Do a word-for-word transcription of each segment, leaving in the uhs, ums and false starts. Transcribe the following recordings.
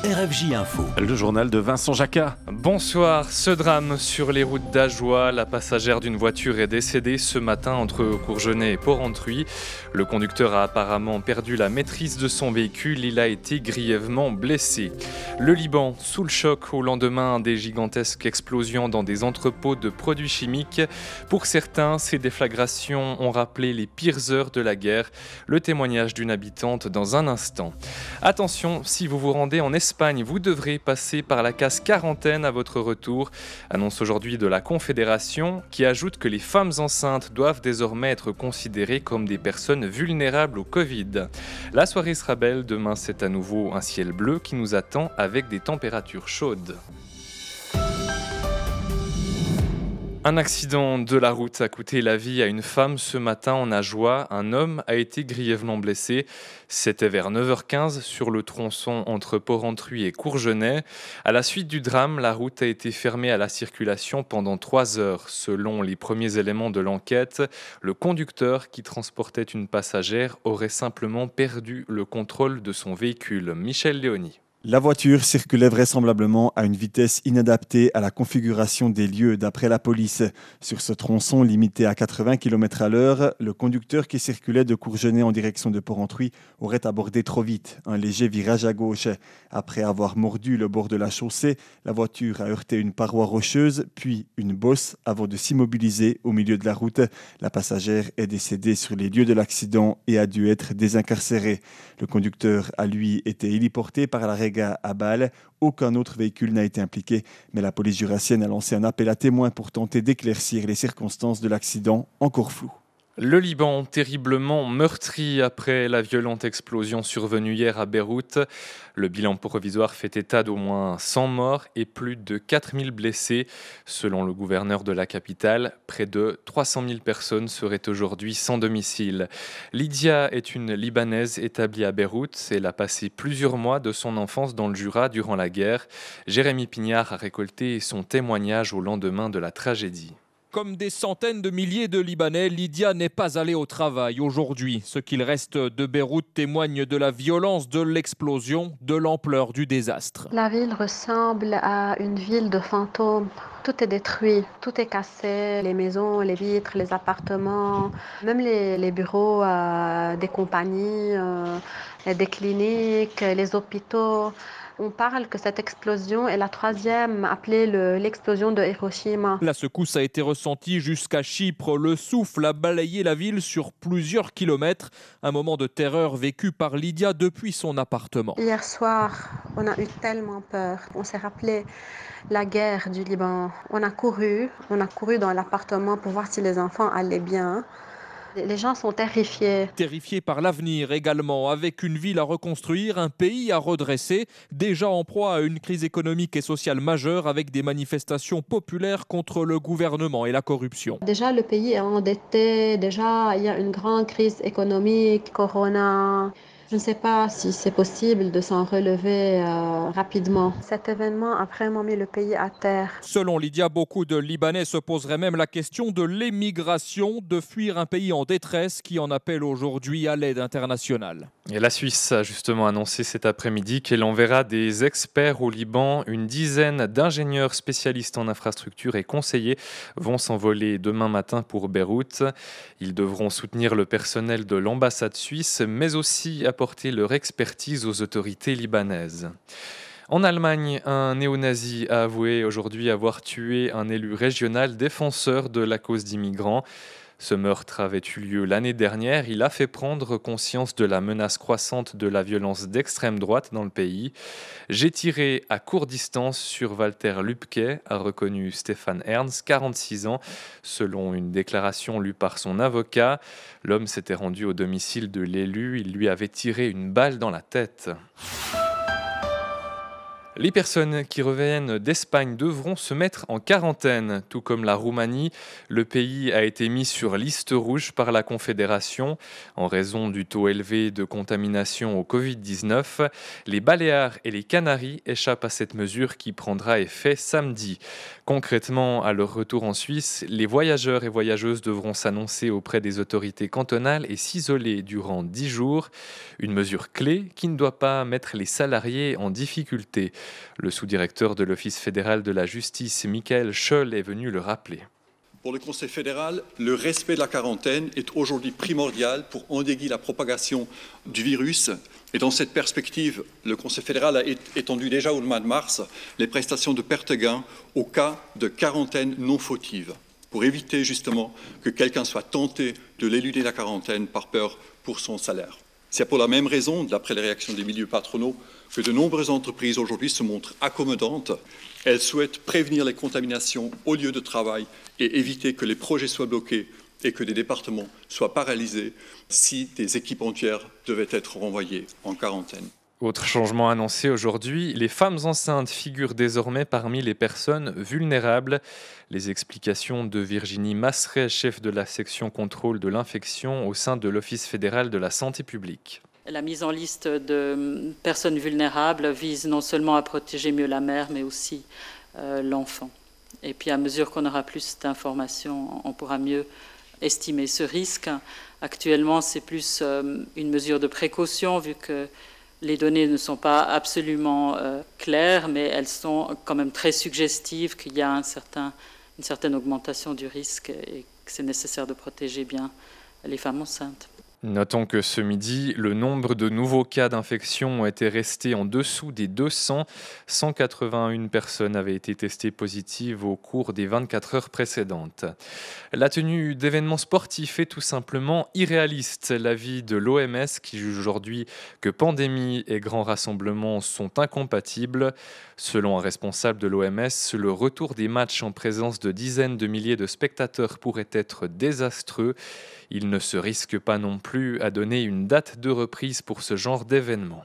R F J Info. Le journal de Vincent Jacquat. Bonsoir. Ce drame sur les routes d'Ajoie. La passagère d'une voiture est décédée ce matin entre Courgenay et Porrentruy. Le conducteur a apparemment perdu la maîtrise de son véhicule. Il a été grièvement blessé. Le Liban, sous le choc au lendemain des gigantesques explosions dans des entrepôts de produits chimiques. Pour certains, ces déflagrations ont rappelé les pires heures de la guerre. Le témoignage d'une habitante dans un instant. Attention, si vous vous rendez en Espagne, vous devrez passer par la case quarantaine à votre retour. Annonce aujourd'hui de la Confédération qui ajoute que les femmes enceintes doivent désormais être considérées comme des personnes vulnérables au Covid. La soirée sera belle, demain c'est à nouveau un ciel bleu qui nous attend avec des températures chaudes. Un accident de la route a coûté la vie à une femme ce matin en Ajoie. Un homme a été grièvement blessé. C'était vers neuf heures quinze sur le tronçon entre Porrentruy et Courgenay. À la suite du drame, la route a été fermée à la circulation pendant trois heures. Selon les premiers éléments de l'enquête, le conducteur qui transportait une passagère aurait simplement perdu le contrôle de son véhicule. Michel Léoni. La voiture circulait vraisemblablement à une vitesse inadaptée à la configuration des lieux d'après la police. Sur ce tronçon limité à quatre-vingts kilomètres à l'heure, le conducteur qui circulait de Courgenay en direction de Porrentruy aurait abordé trop vite un léger virage à gauche. Après avoir mordu le bord de la chaussée, la voiture a heurté une paroi rocheuse, puis une bosse avant de s'immobiliser au milieu de la route. La passagère est décédée sur les lieux de l'accident et a dû être désincarcérée. Le conducteur a lui été héliporté par la Rega à Bâle. Aucun autre véhicule n'a été impliqué, mais la police jurassienne a lancé un appel à témoins pour tenter d'éclaircir les circonstances de l'accident encore floues. Le Liban, terriblement meurtri après la violente explosion survenue hier à Beyrouth. Le bilan provisoire fait état d'au moins cent morts et plus de quatre mille blessés. Selon le gouverneur de la capitale, près de trois cent mille personnes seraient aujourd'hui sans domicile. Lydia est une Libanaise établie à Beyrouth. Elle a passé plusieurs mois de son enfance dans le Jura durant la guerre. Jérémy Pignard a récolté son témoignage au lendemain de la tragédie. Comme des centaines de milliers de Libanais, Lydia n'est pas allée au travail aujourd'hui. Ce qu'il reste de Beyrouth témoigne de la violence de l'explosion, de l'ampleur du désastre. La ville ressemble à une ville de fantômes. Tout est détruit, tout est cassé, les maisons, les vitres, les appartements, même les, les bureaux euh, des compagnies, euh, des cliniques, les hôpitaux. On parle que cette explosion est la troisième, appelée le, l'explosion de Hiroshima. La secousse a été ressentie jusqu'à Chypre. Le souffle a balayé la ville sur plusieurs kilomètres. Un moment de terreur vécu par Lydia depuis son appartement. Hier soir, on a eu tellement peur. On s'est rappelé la guerre du Liban. On a couru, on a couru dans l'appartement pour voir si les enfants allaient bien. Les gens sont terrifiés. Terrifiés par l'avenir également, avec une ville à reconstruire, un pays à redresser, déjà en proie à une crise économique et sociale majeure avec des manifestations populaires contre le gouvernement et la corruption. Déjà, le pays est endetté, déjà, il y a une grande crise économique, Corona. Je ne sais pas si c'est possible de s'en relever euh, rapidement. Cet événement a vraiment mis le pays à terre. Selon Lydia, beaucoup de Libanais se poseraient même la question de l'émigration, de fuir un pays en détresse qui en appelle aujourd'hui à l'aide internationale. Et la Suisse a justement annoncé cet après-midi qu'elle enverra des experts au Liban. Une dizaine d'ingénieurs spécialistes en infrastructure et conseillers vont s'envoler demain matin pour Beyrouth. Ils devront soutenir le personnel de l'ambassade suisse, mais aussi apporter leur expertise aux autorités libanaises. En Allemagne, un néo-nazi a avoué aujourd'hui avoir tué un élu régional défenseur de la cause d'immigrants. Ce meurtre avait eu lieu l'année dernière. Il a fait prendre conscience de la menace croissante de la violence d'extrême droite dans le pays. J'ai tiré à courte distance sur Walter Lübke, a reconnu Stéphane Ernst, quarante-six ans. Selon une déclaration lue par son avocat, l'homme s'était rendu au domicile de l'élu. Il lui avait tiré une balle dans la tête. Les personnes qui reviennent d'Espagne devront se mettre en quarantaine. Tout comme la Roumanie, le pays a été mis sur liste rouge par la Confédération. En raison du taux élevé de contamination au covid dix-neuf, les Baléares et les Canaries échappent à cette mesure qui prendra effet samedi. Concrètement, à leur retour en Suisse, les voyageurs et voyageuses devront s'annoncer auprès des autorités cantonales et s'isoler durant dix jours. Une mesure clé qui ne doit pas mettre les salariés en difficulté. Le sous-directeur de l'Office fédéral de la justice, Michael Scholl, est venu le rappeler. Pour le Conseil fédéral, le respect de la quarantaine est aujourd'hui primordial pour endiguer la propagation du virus. Et dans cette perspective, le Conseil fédéral a étendu déjà au mois de mars les prestations de perte-gain au cas de quarantaine non fautive, pour éviter justement que quelqu'un soit tenté de l'éluder la quarantaine par peur pour son salaire. C'est pour la même raison, d'après les réactions des milieux patronaux, que de nombreuses entreprises aujourd'hui se montrent accommodantes. Elles souhaitent prévenir les contaminations au lieu de travail et éviter que les projets soient bloqués et que des départements soient paralysés si des équipes entières devaient être renvoyées en quarantaine. Autre changement annoncé aujourd'hui, les femmes enceintes figurent désormais parmi les personnes vulnérables. Les explications de Virginie Masseret, chef de la section contrôle de l'infection au sein de l'Office fédéral de la santé publique. La mise en liste de personnes vulnérables vise non seulement à protéger mieux la mère, mais aussi euh, l'enfant. Et puis à mesure qu'on aura plus d'informations, on pourra mieux estimer ce risque. Actuellement, c'est plus euh, une mesure de précaution, vu que les données ne sont pas absolument euh, claires, mais elles sont quand même très suggestives qu'il y a un certain, une certaine augmentation du risque et que c'est nécessaire de protéger bien les femmes enceintes. Notons que ce midi, le nombre de nouveaux cas d'infection était resté en dessous des deux cents. cent quatre-vingt-une personnes avaient été testées positives au cours des vingt-quatre heures précédentes. La tenue d'événements sportifs est tout simplement irréaliste. L'avis de l'O M S qui juge aujourd'hui que pandémie et grands rassemblements sont incompatibles. Selon un responsable de l'O M S, le retour des matchs en présence de dizaines de milliers de spectateurs pourrait être désastreux. Il ne se risque pas non plus à donner une date de reprise pour ce genre d'événement.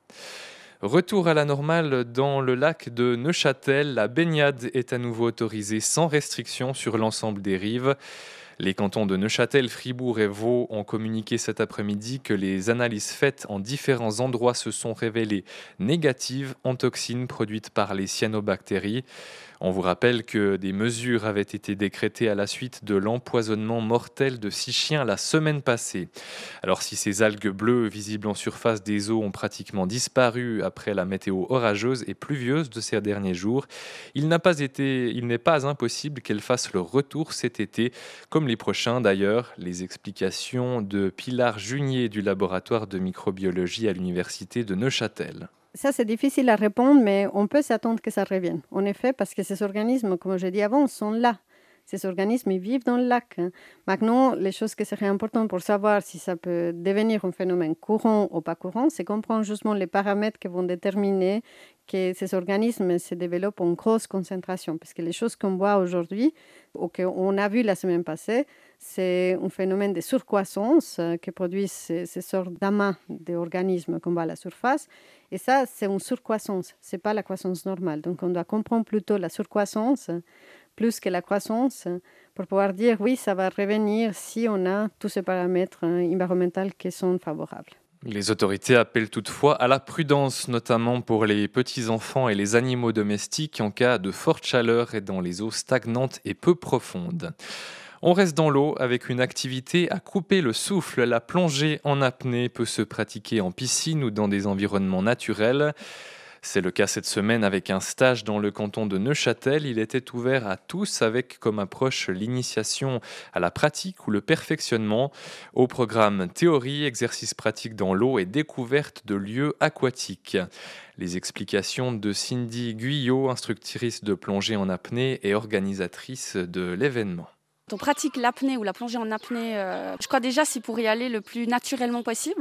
Retour à la normale dans le lac de Neuchâtel. La baignade est à nouveau autorisée sans restriction sur l'ensemble des rives. Les cantons de Neuchâtel, Fribourg et Vaud ont communiqué cet après-midi que les analyses faites en différents endroits se sont révélées négatives en toxines produites par les cyanobactéries. On vous rappelle que des mesures avaient été décrétées à la suite de l'empoisonnement mortel de six chiens la semaine passée. Alors si ces algues bleues visibles en surface des eaux ont pratiquement disparu après la météo orageuse et pluvieuse de ces derniers jours, il n'a pas été, il n'est pas impossible qu'elles fassent leur retour cet été, comme les prochains d'ailleurs. Les explications de Pilar Junier du laboratoire de microbiologie à l'université de Neuchâtel. Ça, c'est difficile à répondre, mais on peut s'attendre que ça revienne. En effet, parce que ces organismes, comme je dit avant, sont là. Ces organismes, ils vivent dans le lac. Maintenant, les choses qui seraient importantes pour savoir si ça peut devenir un phénomène courant ou pas courant, c'est comprendre justement les paramètres qui vont déterminer que ces organismes se développent en grosse concentration. Parce que les choses qu'on voit aujourd'hui, ou qu'on a vu la semaine passée, c'est un phénomène de surcroissance qui produit ces, ces sortes d'amas d'organismes qu'on voit à la surface. Et ça, c'est une surcroissance, ce n'est pas la croissance normale. Donc, on doit comprendre plutôt la surcroissance plus que la croissance pour pouvoir dire oui, ça va revenir si on a tous ces paramètres environnementaux qui sont favorables. Les autorités appellent toutefois à la prudence, notamment pour les petits-enfants et les animaux domestiques en cas de forte chaleur et dans les eaux stagnantes et peu profondes. On reste dans l'eau avec une activité à couper le souffle. La plongée en apnée peut se pratiquer en piscine ou dans des environnements naturels. C'est le cas cette semaine avec un stage dans le canton de Neuchâtel. Il était ouvert à tous avec comme approche l'initiation à la pratique ou le perfectionnement. Au programme théorie, exercices pratiques dans l'eau et découverte de lieux aquatiques. Les explications de Cindy Guyot, instructrice de plongée en apnée et organisatrice de l'événement. On pratique l'apnée ou la plongée en apnée, euh, je crois déjà c'est pour y aller le plus naturellement possible.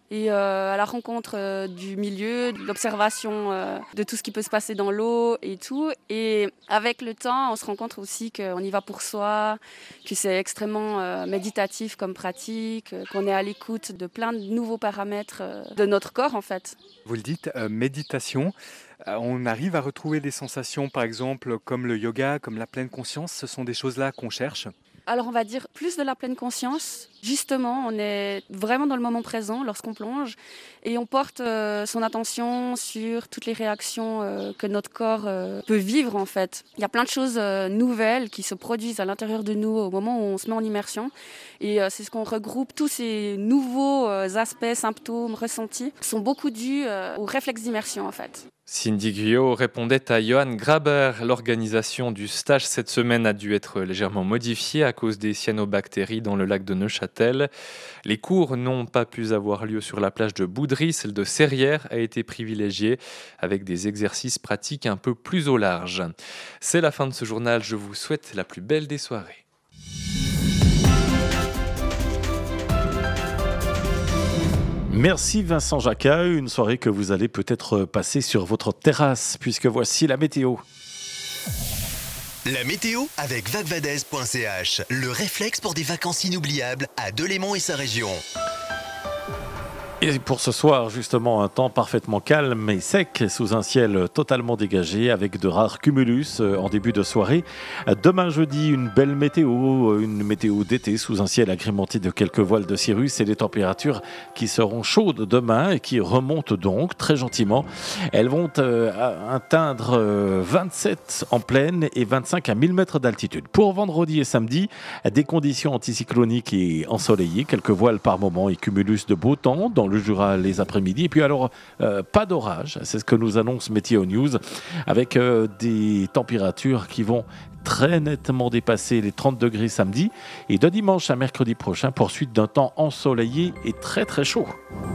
et euh, à la rencontre euh, du milieu, de l'observation euh, de tout ce qui peut se passer dans l'eau et tout. Et avec le temps, on se rend compte aussi qu'on y va pour soi, que c'est extrêmement euh, méditatif comme pratique, euh, qu'on est à l'écoute de plein de nouveaux paramètres euh, de notre corps en fait. Vous le dites, euh, méditation, euh, on arrive à retrouver des sensations par exemple comme le yoga, comme la pleine conscience, ce sont des choses-là qu'on cherche. Alors on va dire plus de la pleine conscience. Justement, on est vraiment dans le moment présent lorsqu'on plonge et on porte euh, son attention sur toutes les réactions euh, que notre corps euh, peut vivre en fait. Il y a plein de choses euh, nouvelles qui se produisent à l'intérieur de nous au moment où on se met en immersion et euh, c'est ce qu'on regroupe. Tous ces nouveaux euh, aspects, symptômes, ressentis sont beaucoup dus euh, au réflexe d'immersion en fait. Cindy Guyot répondait à Johan Graber. L'organisation du stage cette semaine a dû être légèrement modifiée à cause des cyanobactéries dans le lac de Neuchâtel. Les cours n'ont pas pu avoir lieu sur la plage de Boudry. Celle de Serrières a été privilégiée avec des exercices pratiques un peu plus au large. C'est la fin de ce journal. Je vous souhaite la plus belle des soirées. Merci Vincent Jacquat, une soirée que vous allez peut-être passer sur votre terrasse, puisque voici la météo. La météo avec vagvadez point c h, le réflexe pour des vacances inoubliables à Delémont et sa région. Et pour ce soir, justement, un temps parfaitement calme et sec, sous un ciel totalement dégagé, avec de rares cumulus en début de soirée. Demain jeudi, une belle météo, une météo d'été, sous un ciel agrémenté de quelques voiles de cirrus et des températures qui seront chaudes demain et qui remontent donc très gentiment. Elles vont euh, atteindre euh, vingt-sept en plaine et vingt-cinq à mille mètres d'altitude. Pour vendredi et samedi, des conditions anticycloniques et ensoleillées, quelques voiles par moment et cumulus de beau temps dans le Jura les après-midi. Et puis alors, euh, pas d'orage, c'est ce que nous annonce Météo News, avec euh, des températures qui vont très nettement dépasser les trente degrés samedi. Et de dimanche à mercredi prochain, poursuite d'un temps ensoleillé et très très chaud.